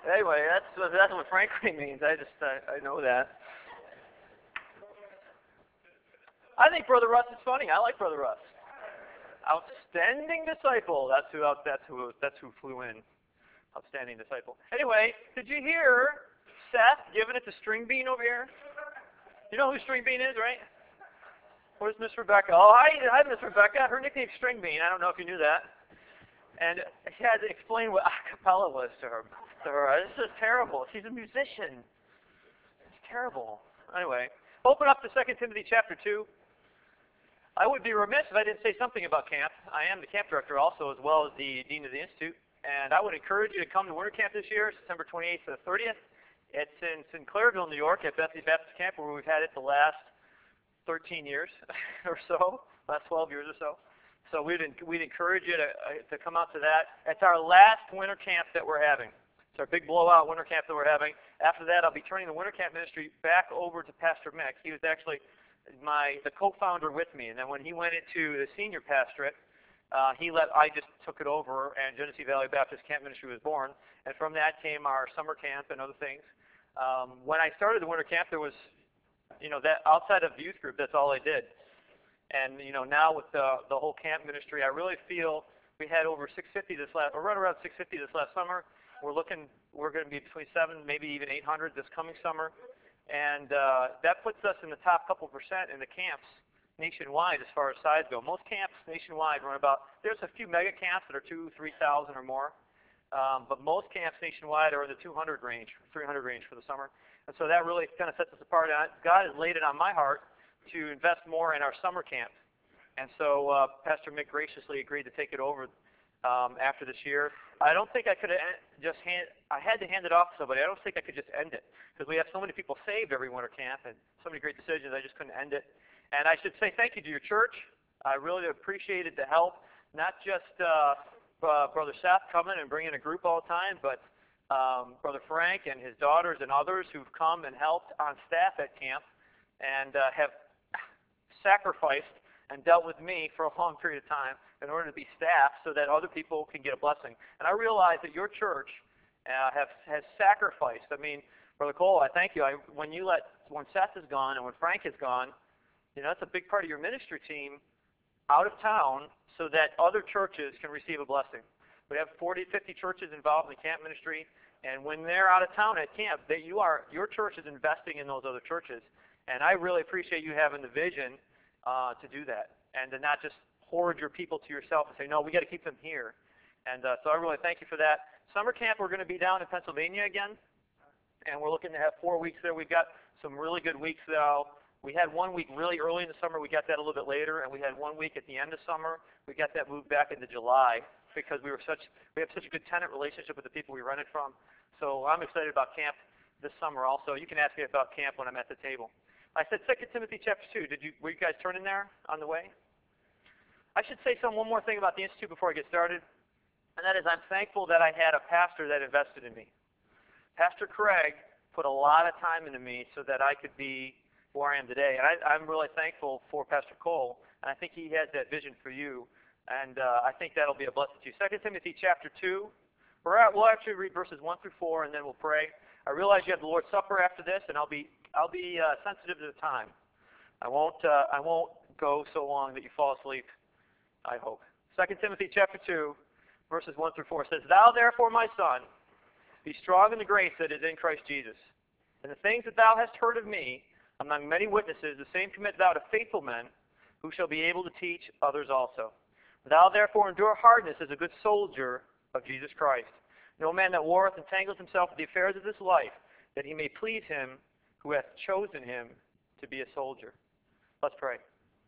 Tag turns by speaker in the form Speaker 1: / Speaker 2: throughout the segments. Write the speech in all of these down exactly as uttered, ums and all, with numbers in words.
Speaker 1: Anyway, that's what, that's what frankly means. I just I, I know that. I think Brother Russ is funny. I like Brother Russ. Outstanding disciple. That's who out. That's who. That's who flew in. Outstanding disciple. Anyway, did you hear Seth giving it to String Bean over here? You know who String Bean is, right? Where's Miss Rebecca? Oh, hi, hi, Miss Rebecca. Her nickname's String Bean. I don't know if you knew that. And she had to explain what a cappella was to her. To her, this is terrible. She's a musician. It's terrible. Anyway, open up to Second Timothy chapter two. I would be remiss if I didn't say something about camp. I am the camp director also, as well as the dean of the institute. And I would encourage you to come to winter camp this year, September twenty-eighth to the thirtieth. It's in Sinclairville, New York, at Bethany Baptist Camp, where we've had it the last thirteen years or so, last twelve years or so. So we'd we'd encourage you to uh, to come out to that. It's our last winter camp that we're having. It's our big blowout winter camp that we're having. After that, I'll be turning the winter camp ministry back over to Pastor Mick. He was actually my the co-founder with me, and then when he went into the senior pastorate, uh, he let I just took it over, and Genesee Valley Baptist Camp Ministry was born. And from that came our summer camp and other things. Um, when I started the winter camp, there was, you know, that outside of the youth group, that's all I did. And you know, now with the the whole camp ministry, I really feel we had over six fifty this last, or right around six fifty this last summer. We're looking, we're going to be between seven, maybe even eight hundred this coming summer. And uh, that puts us in the top couple percent in the camps nationwide as far as size go. Most camps nationwide run about, there's a few mega camps that are two, three thousand or more, um, but most camps nationwide are in the two hundred range, three hundred range for the summer. And so that really kind of sets us apart. And God has laid it on my heart to invest more in our summer camp. And so uh, Pastor Mick graciously agreed to take it over um, after this year. I don't think I could have just hand, I had to hand it off to somebody. I don't think I could just end it, because we have so many people saved every winter camp and so many great decisions, I just couldn't end it. And I should say thank you to your church. I really appreciated the help, not just uh, uh, Brother Seth coming and bringing a group all the time, but um, Brother Frank and his daughters and others who've come and helped on staff at camp and uh, have sacrificed and dealt with me for a long period of time in order to be staff so that other people can get a blessing. And I realize that your church uh, have, has sacrificed. I mean, Brother Cole, I thank you. I, when you let, when Seth is gone and when Frank is gone, you know, that's a big part of your ministry team out of town so that other churches can receive a blessing. We have forty, fifty churches involved in the camp ministry, and when they're out of town at camp, that you are, your church is investing in those other churches. And I really appreciate you having the vision Uh, to do that, and to not just hoard your people to yourself and say, no, we got to keep them here. And uh, so I really thank you for that. Summer camp, we're going to be down in Pennsylvania again, and we're looking to have four weeks there. We've got some really good weeks now. We had one week really early in the summer. We got that a little bit later, and we had one week at the end of summer. We got that moved back into July because we were such we have such a good tenant relationship with the people we rented from. So I'm excited about camp this summer also. You can ask me about camp when I'm at the table. I said Second Timothy chapter two. Did you were you guys turning there on the way? I should say some one more thing about the Institute before I get started, and that is I'm thankful that I had a pastor that invested in me. Pastor Craig put a lot of time into me so that I could be where I am today. And I, I'm really thankful for Pastor Cole, and I think he has that vision for you. And uh, I think that'll be a blessing to you. Second Timothy chapter two. We're at, we'll actually read verses one through four, and then we'll pray. I realize you have the Lord's Supper after this, and I'll be I'll be uh, sensitive to the time. I won't uh, I won't go so long that you fall asleep, I hope. Second Timothy chapter two, verses one through four says, Thou therefore, my son, be strong in the grace that is in Christ Jesus. And the things that thou hast heard of me among many witnesses, the same commit thou to faithful men, who shall be able to teach others also. Thou therefore endure hardness as a good soldier of Jesus Christ. No man that warreth entangles himself with the affairs of this life, that he may please him who hath chosen him to be a soldier. Let's pray.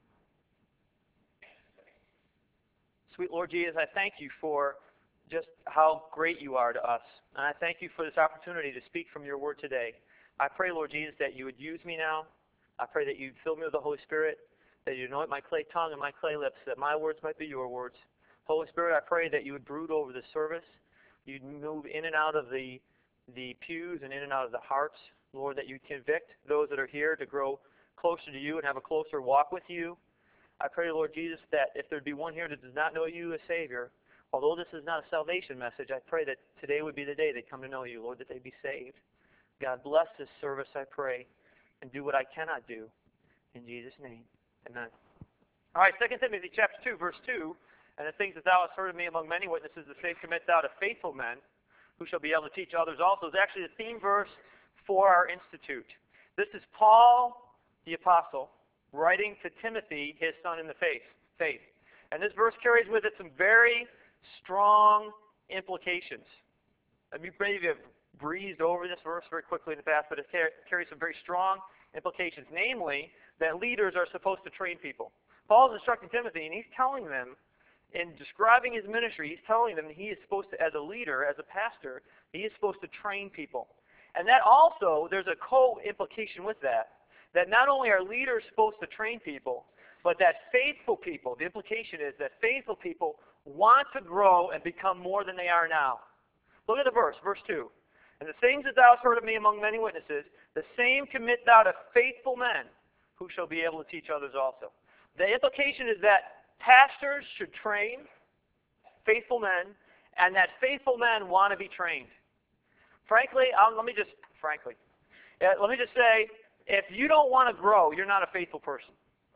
Speaker 1: Sweet Lord Jesus, I thank you for just how great you are to us. And I thank you for this opportunity to speak from your word today. I pray, Lord Jesus, that you would use me now. I pray that you'd fill me with the Holy Spirit, that you'd anoint my clay tongue and my clay lips, that my words might be your words. Holy Spirit, I pray that you would brood over this service. You'd move in and out of the, the pews and in and out of the hearts. Lord, that you'd convict those that are here to grow closer to you and have a closer walk with you. I pray, Lord Jesus, that if there be one here that does not know you as Savior, Although this is not a salvation message, I pray that today would be the day they come to know you, Lord, that they be saved. God bless this service, I pray, and do what I cannot do. In Jesus' name, amen. All right, Second Timothy chapter two, verse two, and the things that thou hast heard of me among many witnesses, the same commit thou to faithful men, who shall be able to teach others also, is actually the theme verse for our institute. This is Paul, the apostle, writing to Timothy, his son in the faith. faith. And this verse carries with it some very strong implications. I mean, maybe have breezed over this verse very quickly in the past, but it carries some very strong implications. Namely, that leaders are supposed to train people. Paul's instructing Timothy, and he's telling them, in describing his ministry, he's telling them he is supposed to, as a leader, as a pastor, he is supposed to train people. And that also, there's a co-implication with that, that not only are leaders supposed to train people, but that faithful people, the implication is that faithful people want to grow and become more than they are now. Look at the verse, verse two. And the things that thou hast heard of me among many witnesses, the same commit thou to faithful men, who shall be able to teach others also. The implication is that pastors should train faithful men, and that faithful men want to be trained. Frankly, um, let me just, frankly, uh, let me just say, if you don't want to grow, you're not a faithful person.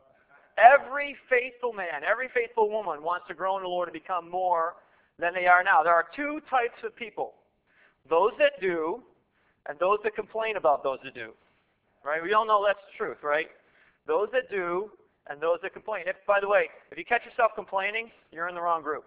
Speaker 1: Every faithful man, every faithful woman wants to grow in the Lord and become more than they are now. There are two types of people. Those that do, and those that complain about those that do. Right? We all know that's the truth, right? Those that do, and those that complain. If, by the way, if you catch yourself complaining, you're in the wrong group.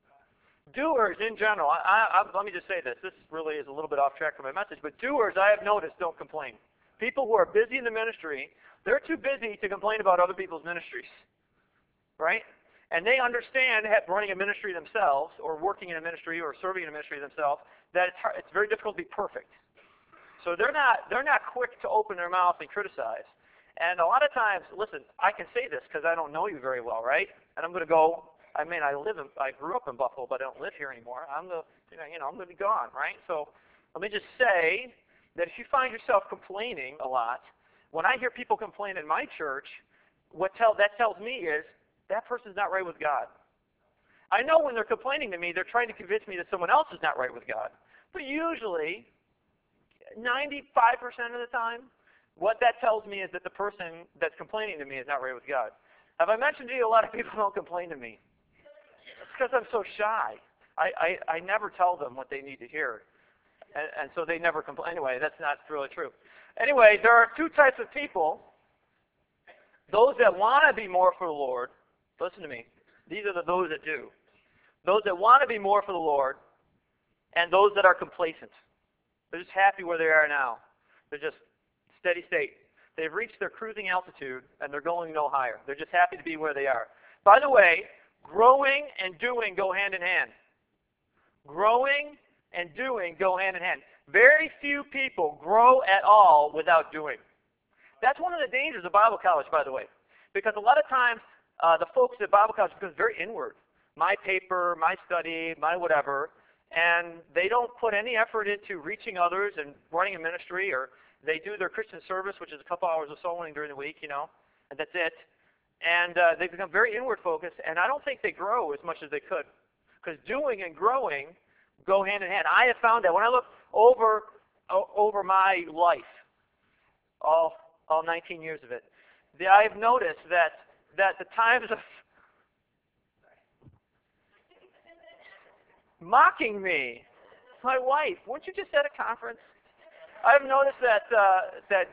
Speaker 1: Doers, in general, I, I, let me just say this. This really is a little bit off track from my message, but doers, I have noticed, don't complain. People who are busy in the ministry, they're too busy to complain about other people's ministries. Right? And they understand, running a ministry themselves, or working in a ministry, or serving in a ministry themselves, that it's, hard, it's very difficult to be perfect. So they're not, they're not quick to open their mouth and criticize. And a lot of times, listen, I can say this because I don't know you very well, right? And I'm going to go, I mean, I live in, I grew up in Buffalo, but I don't live here anymore. I'm the, you know, you know I'm going to be gone, right? So let me just say that if you find yourself complaining a lot, when I hear people complain in my church, what tell, that tells me is that person's not right with God. I know when they're complaining to me, they're trying to convince me that someone else is not right with God. But usually, ninety-five percent of the time, what that tells me is that the person that's complaining to me is not right with God. Have I mentioned to you a lot of people don't complain to me? It's because I'm so shy. I, I, I never tell them what they need to hear. And, and so they never complain. Anyway, that's not really true. Anyway, there are two types of people. Those that want to be more for the Lord, listen to me. These are the those that do. Those that want to be more for the Lord, and those that are complacent. They're just happy where they are now. They're just steady state. They've reached their cruising altitude, and they're going no higher. They're just happy to be where they are. By the way, growing and doing go hand in hand. Growing and doing go hand in hand. Very few people grow at all without doing. That's one of the dangers of Bible college, by the way. Because a lot of times, uh, the folks at Bible college become very inward. My paper, my study, my whatever. And they don't put any effort into reaching others and running a ministry, or they do their Christian service, which is a couple hours of soul winning during the week, you know, and that's it. And uh, they become very inward focused, and I don't think they grow as much as they could. Because doing and growing go hand in hand. I have found that when I look over o- over my life, all all nineteen years of it, the, I have noticed that that the times of mocking me, my wife, weren't you just at a conference? I've noticed that uh, that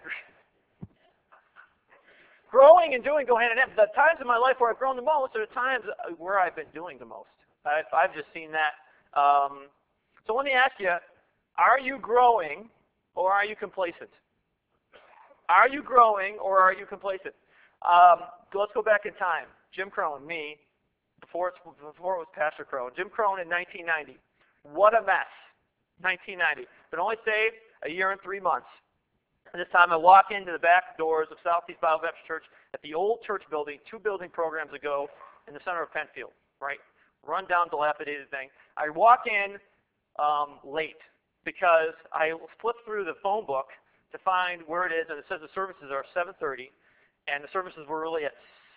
Speaker 1: growing and doing go hand in hand. The times in my life where I've grown the most are the times where I've been doing the most. I've, I've just seen that. Um, so let me ask you, are you growing or are you complacent? Are you growing or are you complacent? Um, let's go back in time. Jim Crone, me, before, it's, before it was Pastor Crone. Jim Crone in nineteen ninety. What a mess. nineteen ninety. Been only saved a year and three months. And this time I walk into the back doors of Southeast Bible Baptist Church at the old church building, two building programs ago in the center of Penfield, right? Run down, dilapidated thing. I walk in um, late because I flipped through the phone book to find where it is, and it says the services are seven thirty, and the services were really at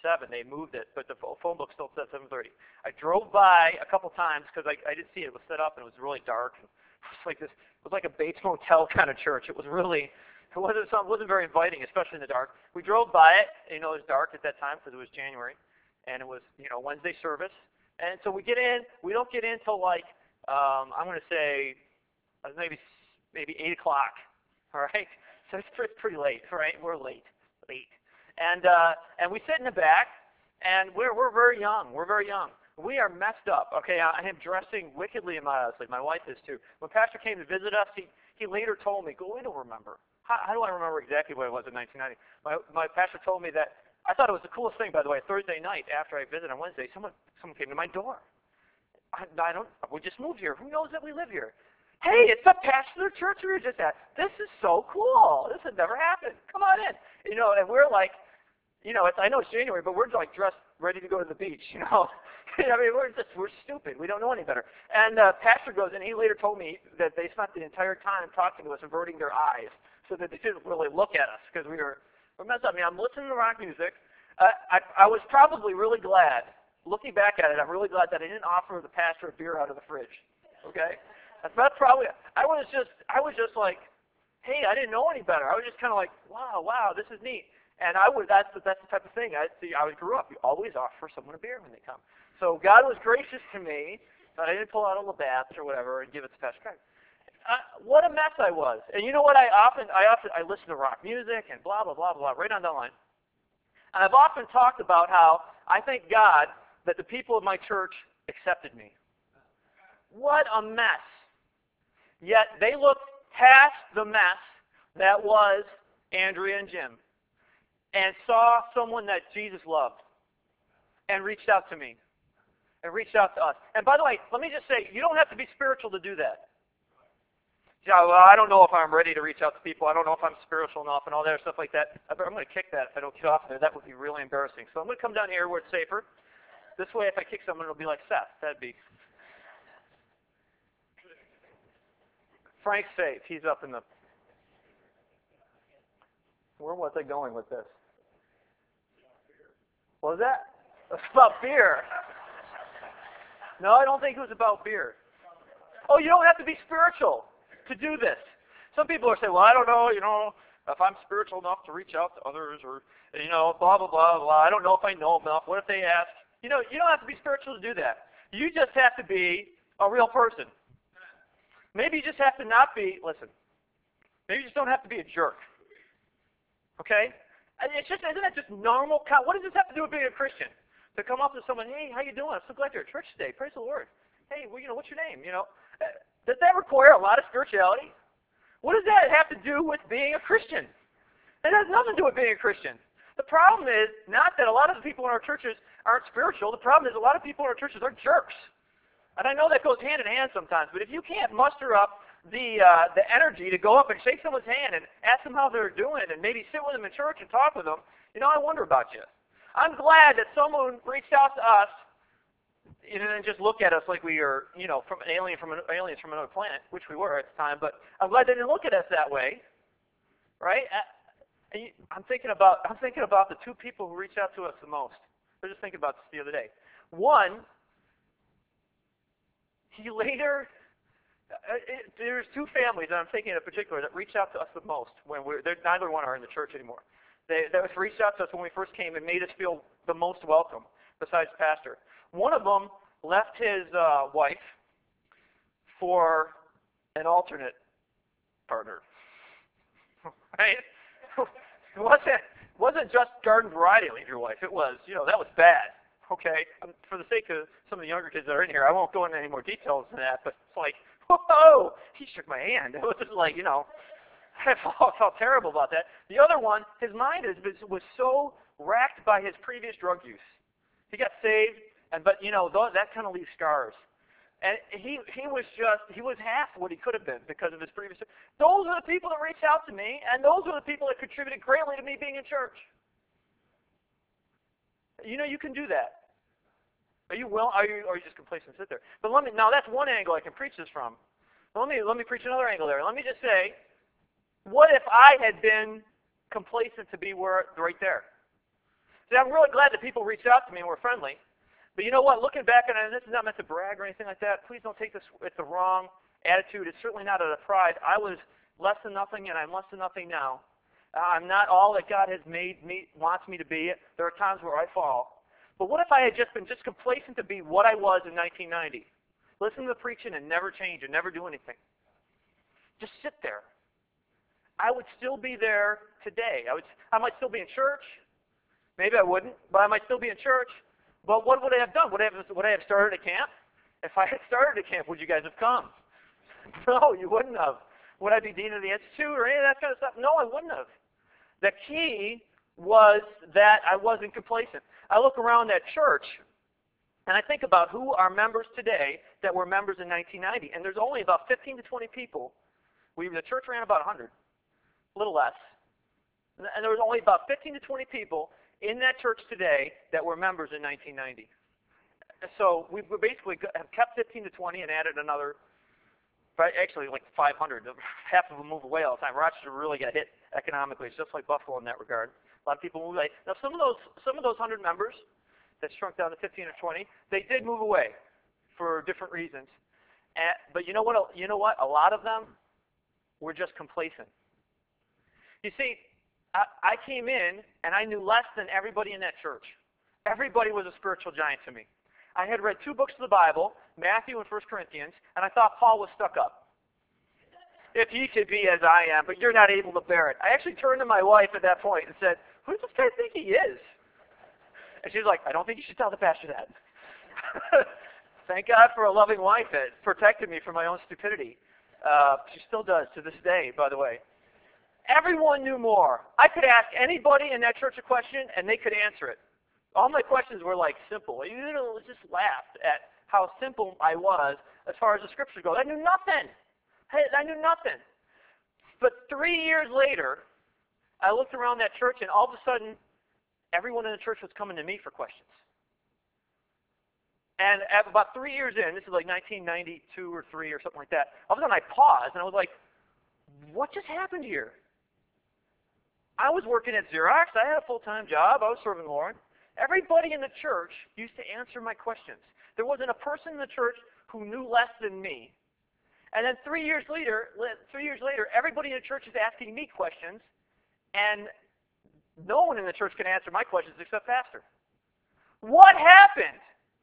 Speaker 1: seven. They moved it, but the phone book still said seven thirty. I drove by a couple times because I, I didn't see it. It was set up and it was really dark. It was like this. It was like a Bates Motel kind of church. It was really. It wasn't some, wasn't very inviting, especially in the dark. We drove by it. You know, it was dark at that time because it was January, and it was you know Wednesday service. And so we get in. We don't get in till like um, I'm going to say uh, maybe maybe eight o'clock. All right. So it's pretty, pretty late. Right. We're late. Late. And uh, and we sit in the back, and we're we're very young. We're very young. We are messed up. Okay, I am dressing wickedly immodestly. My wife is too. When Pastor came to visit us, he he later told me, "Go, I don't remember. How, how do I remember exactly what it was in nineteen ninety?" My my pastor told me that. I thought it was the coolest thing, by the way. Thursday night after I visited on Wednesday, someone someone came to my door. I, I don't. We just moved here. Who knows that we live here? Hey, it's the pastor of the church we were just at. This is so cool. This has never happened. Come on in. You know, and we're like. You know, it's, I know it's January, but we're like dressed, ready to go to the beach. You know, I mean, we're just we're stupid. We don't know any better. And uh, Pastor goes, and he later told me that they spent the entire time talking to us, averting their eyes, so that they didn't really look at us because we were we're messed up. I mean, I'm listening to rock music. Uh, I I was probably really glad, looking back at it, I'm really glad that I didn't offer the pastor a beer out of the fridge. Okay, that's not probably. I was just I was just like, hey, I didn't know any better. I was just kind of like, wow, wow, this is neat. And I would, that's, that's the type of thing. I see. I grew up. You always offer someone a beer when they come. So God was gracious to me, but I didn't pull out a Labatt's or whatever and give it to Pastor Craig. Uh, what a mess I was. And you know what? I often, I often, I listen to rock music and blah blah blah blah right on down the line. And I've often talked about how I thank God that the people of my church accepted me. What a mess. Yet they looked past the mess that was Andrea and Jim, and saw someone that Jesus loved and reached out to me and reached out to us. And by the way, let me just say, you don't have to be spiritual to do that. Yeah, well, I don't know if I'm ready to reach out to people. I don't know if I'm spiritual enough and all that stuff like that. I'm going to kick that if I don't get off there. That would be really embarrassing. So I'm going to come down here where it's safer. This way, if I kick someone, it'll be like Seth. That'd be... Frank's safe. He's up in the... Where was I going with this? What was that? It's about beer. No, I don't think it was about beer. Oh, you don't have to be spiritual to do this. Some people are saying, well, I don't know, you know, if I'm spiritual enough to reach out to others or, you know, blah, blah, blah, blah. I don't know if I know enough. What if they ask? You know, you don't have to be spiritual to do that. You just have to be a real person. Maybe you just have to not be, listen, maybe you just don't have to be a jerk. Okay? And it's just, isn't that just normal? What does this have to do with being a Christian? To come up to someone, hey, how you doing? I'm so glad you're at church today. Praise the Lord. Hey, well, you know, what's your name? You know, does that require a lot of spirituality? What does that have to do with being a Christian? It has nothing to do with being a Christian. The problem is not that a lot of the people in our churches aren't spiritual. The problem is a lot of people in our churches are jerks. And I know that goes hand in hand sometimes, but if you can't muster up the uh, the energy to go up and shake someone's hand and ask them how they're doing and maybe sit with them in church and talk with them, you know, I wonder about you. I'm glad that someone reached out to us and then just look at us like we are, you know, from an alien from an, aliens from another planet, which we were at the time. But I'm glad they didn't look at us that way, right? I'm thinking about I'm thinking about the two people who reached out to us the most. I was just thinking about this the other day. One, he later. Uh, it, there's two families that I'm thinking in particular that reached out to us the most when we're neither one are in the church anymore. They that was reached out to us when we first came and made us feel the most welcome, besides Pastor. One of them left his uh, wife for an alternate partner. Right? It wasn't wasn't just garden variety leave your wife. It was, you know, that was bad. Okay, um, for the sake of some of the younger kids that are in here, I won't go into any more details than that. But it's like, whoa, he shook my hand. It was just like, you know, I felt, felt terrible about that. The other one, his mind is, was so racked by his previous drug use. He got saved, and but you know that kind of leaves scars. And he he was just he was half what he could have been because of his previous. Those are the people that reached out to me, and those are the people that contributed greatly to me being in church. You know, you can do that. Are you will? Are you? Or are you just complacent and sit there? But let me. Now that's one angle I can preach this from. But let me let me preach another angle there. Let me just say, what if I had been complacent to be where right there? See, I'm really glad that people reached out to me and were friendly. But you know what? Looking back on it, and this is not meant to brag or anything like that, please don't take this with the wrong attitude. It's certainly not out of pride. I was less than nothing, and I'm less than nothing now. Uh, I'm not all that God has made me, wants me to be. There are times where I fall. But what if I had just been just complacent to be what I was in nineteen ninety? Listen to the preaching and never change and never do anything. Just sit there. I would still be there today. I would. I might still be in church. Maybe I wouldn't, but I might still be in church. But what would I have done? Would I have, would I have started a camp? If I had started a camp, would you guys have come? No, you wouldn't have. Would I be dean of the institute or any of that kind of stuff? No, I wouldn't have. The key was that I wasn't complacent. I look around that church, and I think about who are members today that were members in nineteen ninety, and there's only about fifteen to twenty people. We, the church ran about one hundred, a little less. And there was only about fifteen to twenty people in that church today that were members in nineteen ninety. So we basically have kept fifteen to twenty and added another, actually like five hundred. Half of them move away all the time. Rochester really got hit economically. It's just like Buffalo in that regard. A lot of people move away. Now some of those some of those one hundred members that shrunk down to fifteen or twenty, they did move away for different reasons. And, but you know what? You know what? A lot of them were just complacent. You see, I, I came in and I knew less than everybody in that church. Everybody was a spiritual giant to me. I had read two books of the Bible, Matthew and First Corinthians, and I thought Paul was stuck up. If he could be as I am, but you're not able to bear it. I actually turned to my wife at that point and said, who does this guy think he is? And she's like, I don't think you should tell the pastor that. Thank God for a loving wife that protected me from my own stupidity. Uh, she still does to this day, by the way. Everyone knew more. I could ask anybody in that church a question, and they could answer it. All my questions were like simple. You know, just laughed at how simple I was as far as the scriptures go. I knew nothing. I knew nothing. But three years later, I looked around that church, and all of a sudden, everyone in the church was coming to me for questions. And at about three years in, this is like nineteen ninety-two or three or something like that, all of a sudden I paused, and I was like, what just happened here? I was working at Xerox. I had a full-time job. I was serving the Lord. Everybody in the church used to answer my questions. There wasn't a person in the church who knew less than me. And then three years later, three years later, everybody in the church is asking me questions, and no one in the church can answer my questions except Pastor. What happened?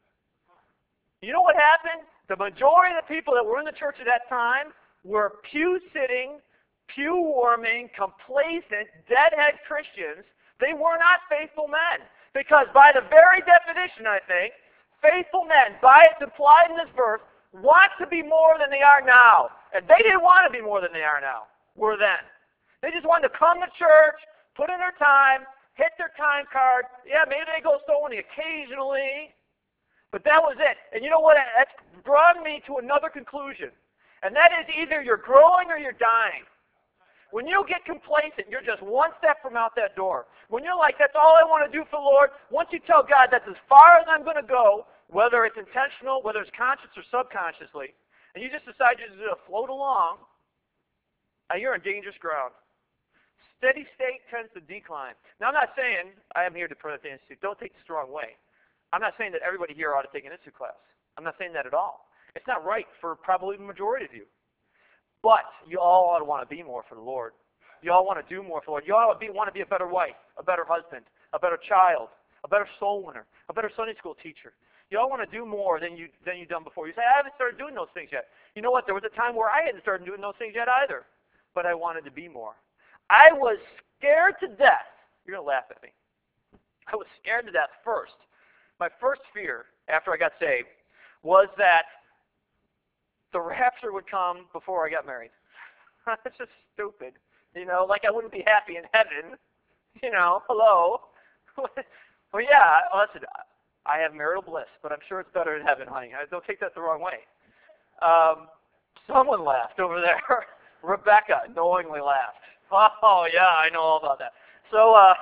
Speaker 1: You know what happened? The majority of the people that were in the church at that time were pew-sitting, pew-warming, complacent, deadhead Christians. They were not faithful men. Because by the very definition, I think, faithful men, by its implied in this verse, want to be more than they are now. And they didn't want to be more than they are now, were then. They just wanted to come to church, put in their time, hit their time card. Yeah, maybe they go sewing occasionally. But that was it. And you know what? That's brought me to another conclusion. And that is either you're growing or you're dying. When you get complacent, you're just one step from out that door. When you're like, that's all I want to do for the Lord, once you tell God that's as far as I'm going to go, whether it's intentional, whether it's conscious or subconsciously, and you just decide you're just going to float along, now you're on dangerous ground. Steady state tends to decline. Now, I'm not saying I am here to promote the Institute. Don't take this the wrong way. I'm not saying that everybody here ought to take an Institute class. I'm not saying that at all. It's not right for probably the majority of you. But you all ought to want to be more for the Lord. You all want to do more for the Lord. You all be, want to be a better wife, a better husband, a better child, a better soul winner, a better Sunday school teacher. You all want to do more than, you, than you've done before. You say, I haven't started doing those things yet. You know what? There was a time where I hadn't started doing those things yet either. But I wanted to be more. I was scared to death. You're going to laugh at me. I was scared to death first. My first fear after I got saved was that the rapture would come before I got married. That's just stupid. You know, like I wouldn't be happy in heaven. You know, hello. Well, yeah, listen, I have marital bliss, but I'm sure it's better in heaven, honey. Don't take that the wrong way. Um, someone laughed over there. Rebecca knowingly laughed. Oh, yeah, I know all about that. So, uh,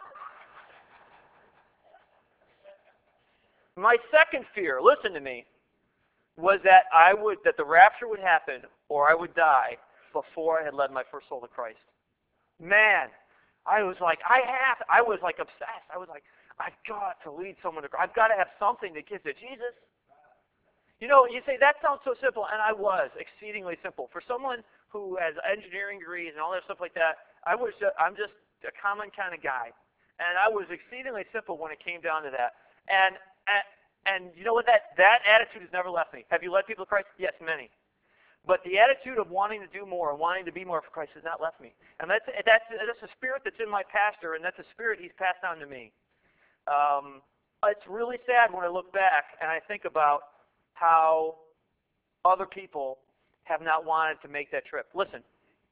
Speaker 1: my second fear, listen to me, was that I would that the rapture would happen or I would die before I had led my first soul to Christ. Man, I was like, I have, I was like obsessed. I was like, I've got to lead someone to Christ. I've got to have something that gives to Jesus. You know, you say, that sounds so simple, and I was exceedingly simple. For someone who has engineering degrees and all that stuff like that, I was just, I'm just a common kind of guy. And I was exceedingly simple when it came down to that. And, and, and you know what? That, that attitude has never left me. Have you led people to Christ? Yes, many. But the attitude of wanting to do more and wanting to be more for Christ has not left me. And that's, that's, that's a spirit that's in my pastor, and that's a spirit he's passed on to me. Um, it's really sad when I look back and I think about how other people have not wanted to make that trip. Listen,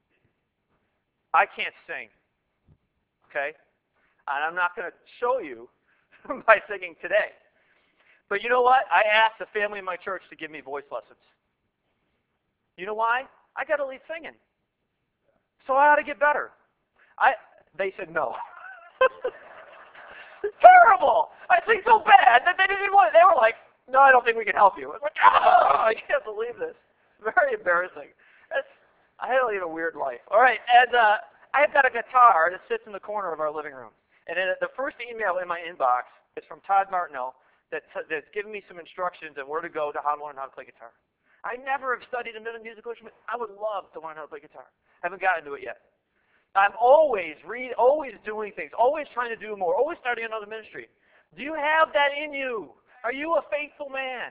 Speaker 1: I can't sing, okay? And I'm not going to show you by singing today. But you know what? I asked the family in my church to give me voice lessons. You know why? I got to leave singing. So I ought to get better. I. They said no. It's terrible. I sing so bad that they didn't even want it. They were like, no, I don't think we can help you. I was like, oh, I can't believe this. It's very embarrassing. It's, I had to lead a weird life. All right, and uh, I've got a guitar that sits in the corner of our living room. And then the first email in my inbox is from Todd Martineau that t- that's giving me some instructions on where to go to how to learn how to play guitar. I never have studied a musical instrument. I would love to learn how to play guitar. I haven't gotten to it yet. I'm always read, always doing things, always trying to do more, always starting another ministry. Do you have that in you? Are you a faithful man?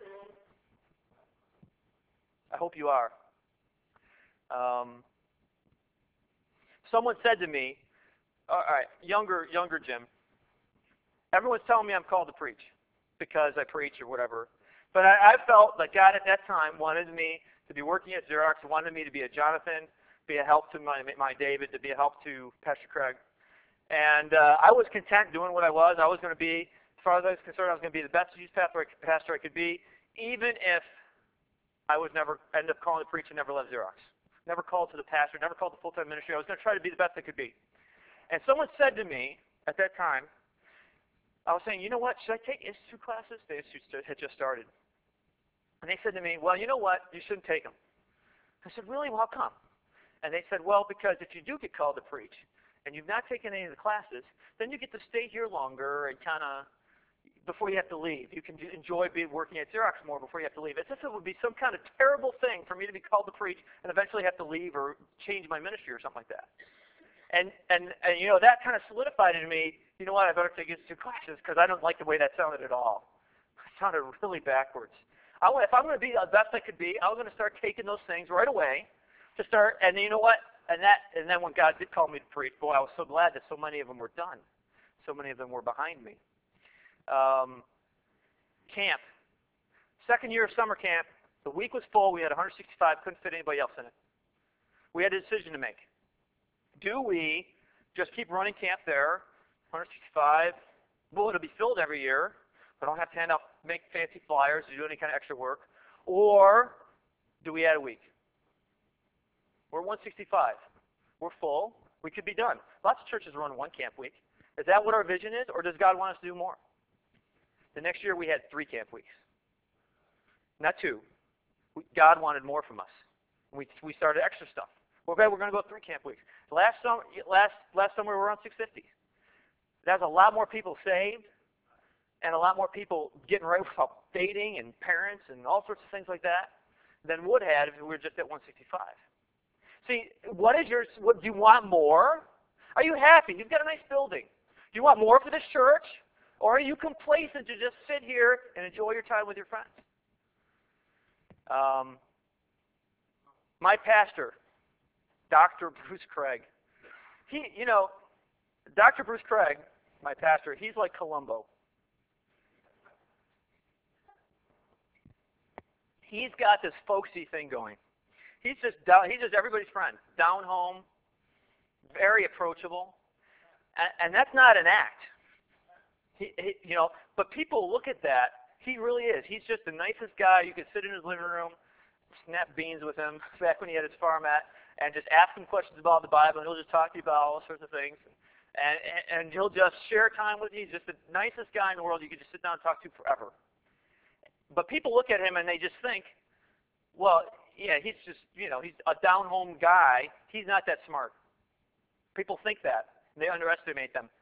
Speaker 1: I hope you are. Um, someone said to me, all right, younger, younger Jim, everyone's telling me I'm called to preach because I preach or whatever. But I, I felt that God at that time wanted me to be working at Xerox, wanted me to be a Jonathan, be a help to my, my David, to be a help to Pastor Craig. And uh, I was content doing what I was. I was going to be, as far as I was concerned, I was going to be the best youth pastor I, pastor I could be, even if I was never ended up calling to preach and never left Xerox. Never called to the pastor, never called to full-time ministry. I was going to try to be the best I could be. And someone said to me at that time, I was saying, you know what, should I take institute classes? The institute had just started. And they said to me, well, you know what, you shouldn't take them. I said, really? Well, how come? And they said, well, because if you do get called to preach and you've not taken any of the classes, then you get to stay here longer and kind of, before you have to leave. You can do, enjoy being working at Xerox more before you have to leave. As if it would be some kind of terrible thing for me to be called to preach and eventually have to leave or change my ministry or something like that. And, and, and you know, that kind of solidified in me, you know what, I better take institute classes because I don't like the way that sounded at all. It sounded really backwards. I, if I'm going to be the best I could be, I'm going to start taking those things right away to start, and you know what? And that, and then when God did call me to preach, boy, I was so glad that so many of them were done. So many of them were behind me. Um, camp. Second year of summer camp, the week was full. We had one hundred sixty-five, couldn't fit anybody else in it. We had a decision to make. Do we just keep running camp there, one hundred sixty-five? Well, it'll be filled every year. I don't have to hand out, make fancy flyers or do any kind of extra work. Or do we add a week? We're one sixty-five. We're full. We could be done. Lots of churches run one camp week. Is that what our vision is, or does God want us to do more? The next year we had three camp weeks. Not two. God wanted more from us. We we started extra stuff. Well, okay, we're going to go three camp weeks. Last summer, last last summer we were around six fifty. That's a lot more people saved, and a lot more people getting right about dating and parents and all sorts of things like that than would have if we were just at one sixty-five. See, what is your? What, do you want more? Are you happy? You've got a nice building. Do you want more for this church, or are you complacent to just sit here and enjoy your time with your friends? Um, my pastor, Doctor Bruce Craig, he, you know, Doctor Bruce Craig, my pastor, he's like Columbo. He's got this folksy thing going. He's just down, he's just everybody's friend, down home, very approachable, and, and that's not an act. He, he, you know, but people look at that. He really is. He's just the nicest guy. You could sit in his living room, snap beans with him back when he had his farm at, and just ask him questions about the Bible, and he'll just talk to you about all sorts of things. And, and, and he'll just share time with you. He's just the nicest guy in the world you could just sit down and talk to forever. But people look at him and they just think, well, yeah, he's just, you know, he's a down-home guy. He's not that smart. People think that. And they underestimate them.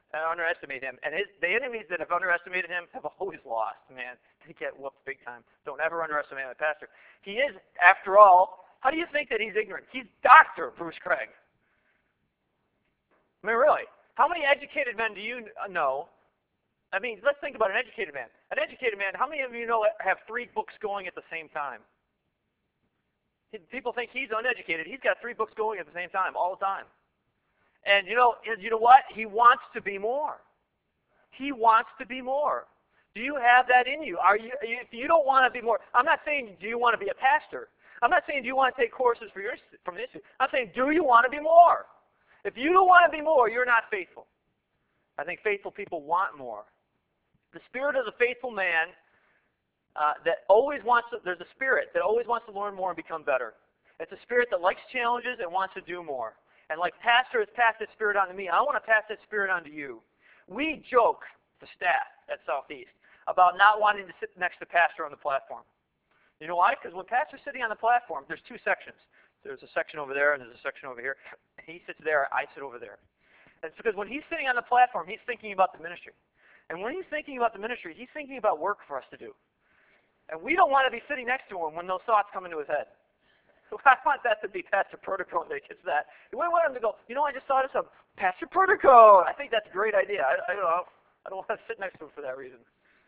Speaker 1: and underestimate him. And his, the enemies that have underestimated him have always lost, man. They get whooped big time. Don't ever underestimate my pastor. He is, after all, how do you think that he's ignorant? He's Doctor Bruce Craig. I mean, really. How many educated men do you know? I mean, let's think about an educated man. An educated man, how many of you know have three books going at the same time? People think he's uneducated. He's got three books going at the same time, all the time. And you know, you know what? He wants to be more. He wants to be more. Do you have that in you? Are you? If you don't want to be more, I'm not saying do you want to be a pastor. I'm not saying do you want to take courses for your from the institute. I'm saying do you want to be more? If you don't want to be more, you're not faithful. I think faithful people want more. The spirit of the faithful man uh, that always wants to, there's a spirit that always wants to learn more and become better. It's a spirit that likes challenges and wants to do more. And like pastor has passed that spirit on to me, I want to pass that spirit on to you. We joke, the staff at Southeast, about not wanting to sit next to pastor on the platform. You know why? Because when pastor's sitting on the platform, there's two sections. There's a section over there and there's a section over here. He sits there, I sit over there. And it's because when he's sitting on the platform, he's thinking about the ministry. And when he's thinking about the ministry, he's thinking about work for us to do. And we don't want to be sitting next to him when those thoughts come into his head. I want that to be Pastor Perdico when they gets that. We want him to go, you know, I just thought of something. Pastor Perdico! I think that's a great idea. I, I don't know. I don't want to sit next to him for that reason.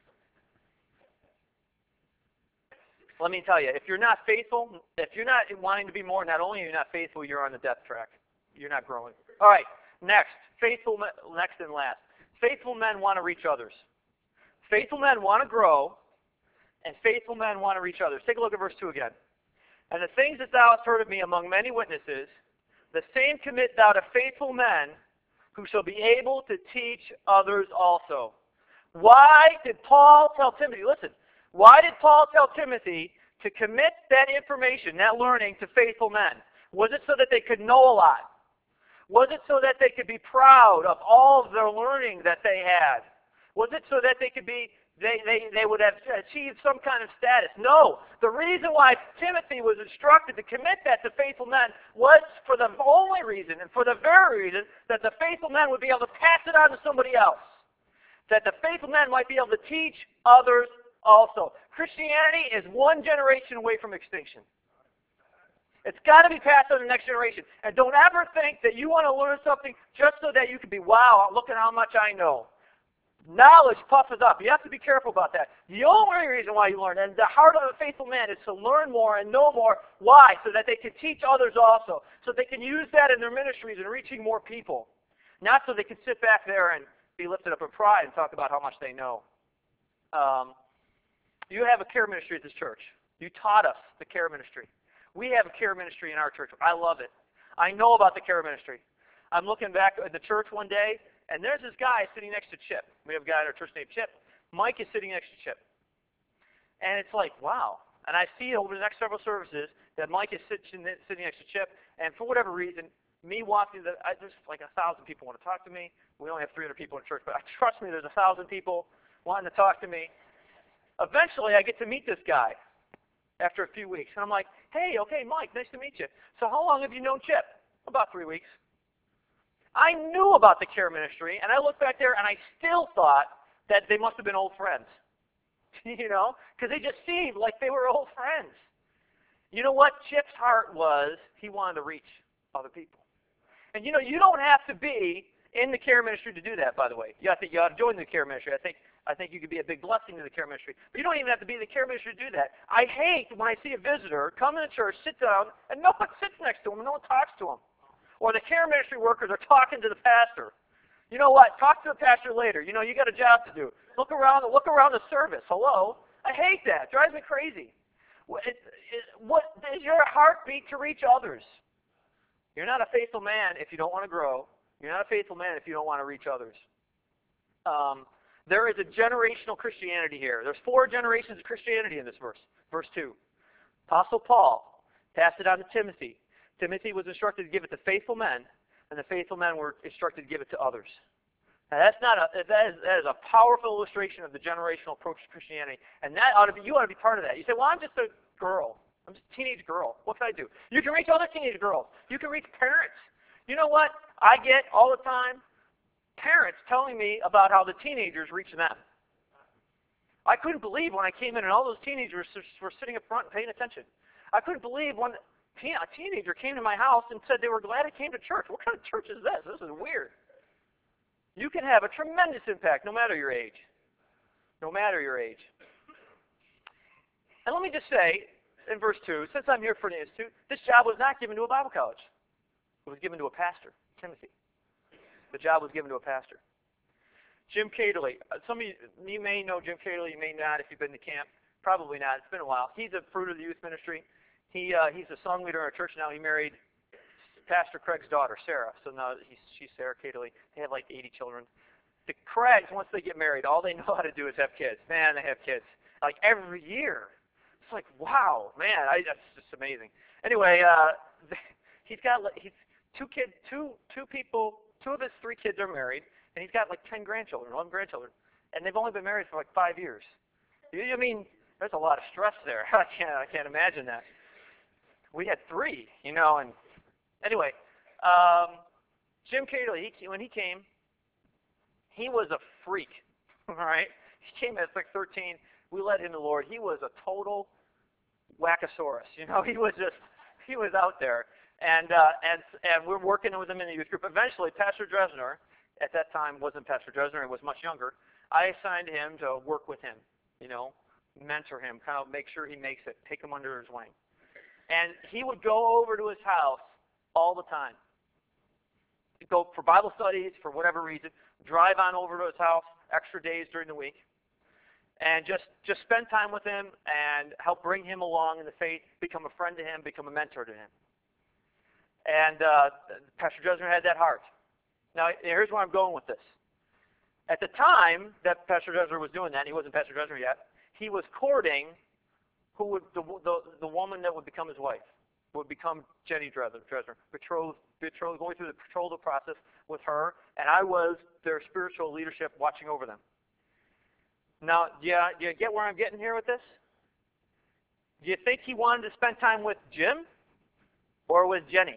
Speaker 1: Let me tell you, if you're not faithful, if you're not wanting to be more, not only are you not faithful, you're on the death track. You're not growing. All right, next. Faithful, next and last. Faithful men want to reach others. Faithful men want to grow, and faithful men want to reach others. Take a look at verse two again. And the things that thou hast heard of me among many witnesses, the same commit thou to faithful men, who shall be able to teach others also. Why did Paul tell Timothy, listen, why did Paul tell Timothy to commit that information, that learning, to faithful men? Was it so that they could know a lot? Was it so that they could be proud of all of their learning that they had? Was it so that they could be, they, they, they would have achieved some kind of status? No. The reason why Timothy was instructed to commit that to faithful men was for the only reason, and for the very reason, that the faithful men would be able to pass it on to somebody else. That the faithful men might be able to teach others also. Christianity is one generation away from extinction. It's got to be passed on to the next generation. And don't ever think that you want to learn something just so that you can be, wow, look at how much I know. Knowledge puffs up. You have to be careful about that. The only reason why you learn, and the heart of a faithful man, is to learn more and know more. Why? So that they can teach others also. So they can use that in their ministries and reaching more people. Not so they can sit back there and be lifted up in pride and talk about how much they know. Um, you have a care ministry at this church. You taught us the care ministry. We have a care ministry in our church. I love it. I know about the care ministry. I'm looking back at the church one day, and there's this guy sitting next to Chip. We have a guy in our church named Chip. Mike is sitting next to Chip. And it's like, wow. And I see over the next several services that Mike is sitting, sitting next to Chip, and for whatever reason, me walking, the, I, there's like a thousand people want to talk to me. We only have three hundred people in church, but trust me, there's a thousand people wanting to talk to me. Eventually, I get to meet this guy after a few weeks. And I'm like, hey, okay, Mike, nice to meet you. So how long have you known Chip? About three weeks. I knew about the care ministry, and I look back there, and I still thought that they must have been old friends. You know? Because they just seemed like they were old friends. You know what Chip's heart was? He wanted to reach other people. And you know, you don't have to be in the care ministry to do that, by the way. You have to, you ought to join the care ministry. I think I think you could be a big blessing to the care ministry. But you don't even have to be in the care ministry to do that. I hate when I see a visitor come into church, sit down, and no one sits next to him, and no one talks to him. Or the care ministry workers are talking to the pastor. You know what? Talk to the pastor later. You know, you got a job to do. Look around, look around the service. Hello? I hate that. It drives me crazy. It, it, what is your heartbeat to reach others? You're not a faithful man if you don't want to grow. You're not a faithful man if you don't want to reach others. Um, there is a generational Christianity here. There's four generations of Christianity in this verse. Verse two. Apostle Paul passed it on to Timothy. Timothy was instructed to give it to faithful men, and the faithful men were instructed to give it to others. Now that's not a that is, that is a powerful illustration of the generational approach to Christianity, and that ought to be you ought to be part of that. You say, well, I'm just a girl. I'm just a teenage girl. What can I do? You can reach other teenage girls. You can reach parents. You know what? I get all the time parents telling me about how the teenagers reach them. I couldn't believe when I came in and all those teenagers were sitting up front and paying attention. I couldn't believe when a teenager came to my house and said they were glad I came to church. What kind of church is this? This is weird. You can have a tremendous impact no matter your age. No matter your age. And let me just say, in verse two, since I'm here for the Institute, this job was not given to a Bible college. It was given to a pastor, Timothy. The job was given to a pastor. Jim Caterly. Some of you, you may know Jim Caterly, you may not if you've been to camp. Probably not. It's been a while. He's a fruit of the youth ministry. He uh, He's a song leader in our church now. He married Pastor Craig's daughter, Sarah. So now he's, she's Sarah Caterly. They have like eighty children. The Craigs, once they get married, all they know how to do is have kids. Man, they have kids. Like every year. It's like, wow, man, I, that's just amazing. Anyway, uh, he's got he's two kids, two two people, two of his three kids are married. And he's got like ten grandchildren, eleven grandchildren. And they've only been married for like five years. I mean, there's a lot of stress there. I can't, I can't imagine that. We had three, you know, and anyway, um, Jim Caterly, he, when he came, he was a freak, all right? He came at like thirteen. We led him to the Lord. He was a total wackosaurus, you know. He was just, he was out there. And, uh, and, and we're working with him in the youth group. Eventually, Pastor Dresner, at that time wasn't Pastor Dresner, he was much younger. I assigned him to work with him, you know, mentor him, kind of make sure he makes it, take him under his wing. And he would go over to his house all the time. He'd go for Bible studies, for whatever reason, drive on over to his house, extra days during the week, and just, just spend time with him and help bring him along in the faith, become a friend to him, become a mentor to him. And uh, Pastor Dresner had that heart. Now, here's where I'm going with this. At the time that Pastor Dresner was doing that, he wasn't Pastor Dresner yet, he was courting who would the, the, the woman that would become his wife, would become Jenny Dresner, betrothed, betrothed, going through the betrothal process with her, and I was their spiritual leadership watching over them. Now, do you, do you get where I'm getting here with this? Do you think he wanted to spend time with Jim or with Jenny?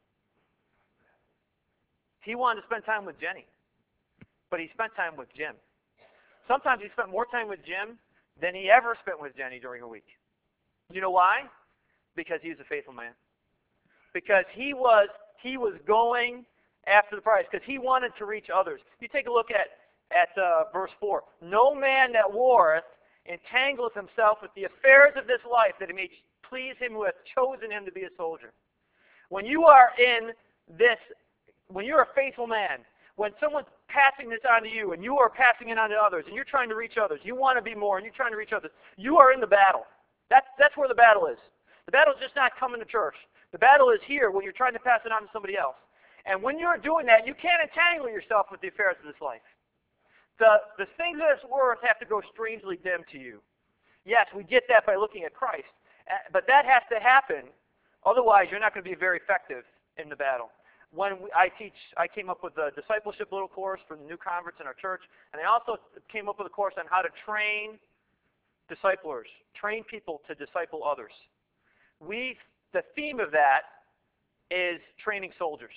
Speaker 1: He wanted to spend time with Jenny, but he spent time with Jim. Sometimes he spent more time with Jim than he ever spent with Jenny during a week. You know why? Because he was a faithful man. Because he was he was going after the prize, because he wanted to reach others. You take a look at, at uh, verse four. No man that warreth entangleth himself with the affairs of this life, that he may please him who hath chosen him to be a soldier. When you are in this When you're a faithful man, when someone's passing this on to you and you are passing it on to others and you're trying to reach others, you want to be more and you're trying to reach others, you are in the battle. That's, that's where the battle is. The battle is just not coming to church. The battle is here when you're trying to pass it on to somebody else. And when you're doing that, you can't entangle yourself with the affairs of this life. The, the things of this world have to grow strangely dim to you. Yes, we get that by looking at Christ. But that has to happen. Otherwise, you're not going to be very effective in the battle. When we, I teach, I came up with a discipleship little course for the new converts in our church, and I also came up with a course on how to train disciplers, train people to disciple others. We, the theme of that is training soldiers.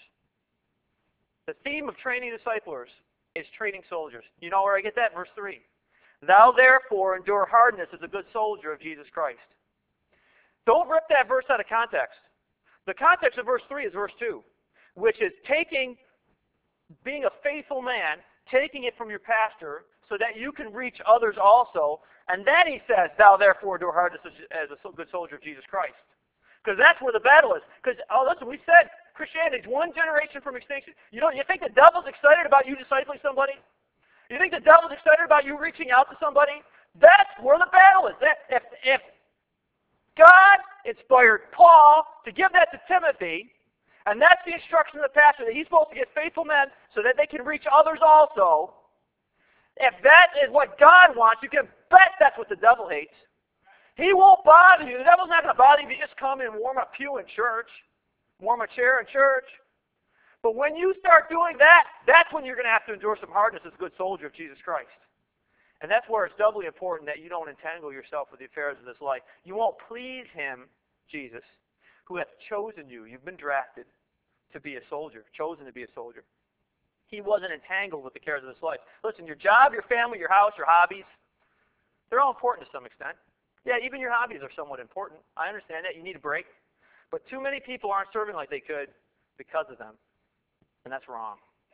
Speaker 1: The theme of training disciplers is training soldiers. You know where I get that? Verse three. Thou therefore endure hardness as a good soldier of Jesus Christ. Don't rip that verse out of context. The context of verse three is verse two. Which is taking, being a faithful man, taking it from your pastor so that you can reach others also. And then he says, thou therefore endure hardness as a good soldier of Jesus Christ. Because that's where the battle is. Because, oh, listen, we said Christianity is one generation from extinction. You know, you think the devil's excited about you discipling somebody? You think the devil's excited about you reaching out to somebody? That's where the battle is. That, if, if God inspired Paul to give that to Timothy, and that's the instruction of the pastor, that he's supposed to get faithful men so that they can reach others also. If that is what God wants, you can bet that's what the devil hates. He won't bother you. The devil's not going to bother you if you just come and warm a pew in church, warm a chair in church. But when you start doing that, that's when you're going to have to endure some hardness as a good soldier of Jesus Christ. And that's where it's doubly important that you don't entangle yourself with the affairs of this life. You won't please him, Jesus, who hath chosen you. You've been drafted to be a soldier, chosen to be a soldier. He wasn't entangled with the cares of this life. Listen, your job, your family, your house, your hobbies, they're all important to some extent. Yeah, even your hobbies are somewhat important. I understand that. You need a break. But too many people aren't serving like they could because of them. And that's wrong.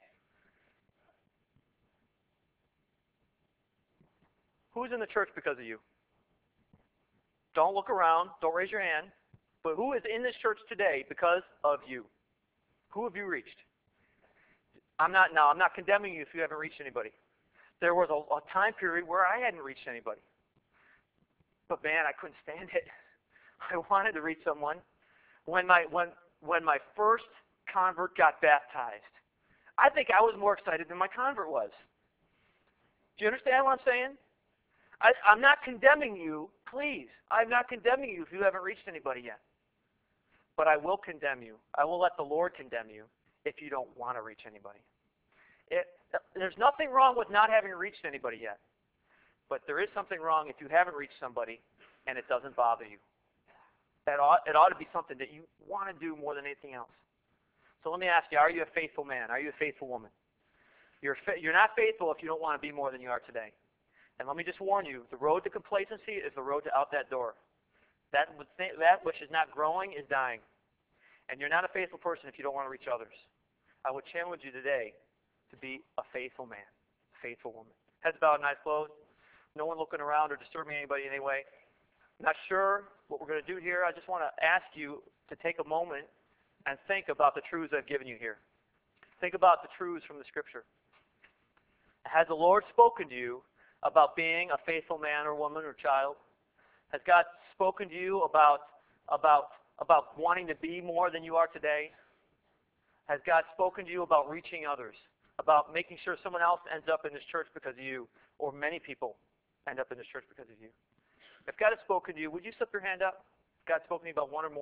Speaker 1: Who's in the church because of you? Don't look around. Don't raise your hand. But who is in this church today because of you? Who have you reached? I'm not now. I'm not condemning you if you haven't reached anybody. There was a, a time period where I hadn't reached anybody. But man, I couldn't stand it. I wanted to reach someone. When my when when my first convert got baptized, I think I was more excited than my convert was. Do you understand what I'm saying? I, I'm not condemning you, please. I'm not condemning you if you haven't reached anybody yet. But I will condemn you. I will let the Lord condemn you if you don't want to reach anybody. It, there's nothing wrong with not having reached anybody yet. But there is something wrong if you haven't reached somebody and it doesn't bother you. It ought, it ought to be something that you want to do more than anything else. So let me ask you, are you a faithful man? Are you a faithful woman? You're, fa- you're not faithful if you don't want to be more than you are today. And let me just warn you, the road to complacency is the road to out that door. That, that which is not growing is dying. And you're not a faithful person if you don't want to reach others. I would challenge you today to be a faithful man, a faithful woman. Heads bowed and eyes closed. No one looking around or disturbing anybody in any way. Not sure what we're going to do here. I just want to ask you to take a moment and think about the truths I've given you here. Think about the truths from the Scripture. Has the Lord spoken to you about being a faithful man or woman or child? Has God spoken to you about, about, about wanting to be more than you are today? Has God spoken to you about reaching others, about making sure someone else ends up in this church because of you, or many people end up in this church because of you? If God has spoken to you, would you slip your hand up? If God's spoken to you about one or more.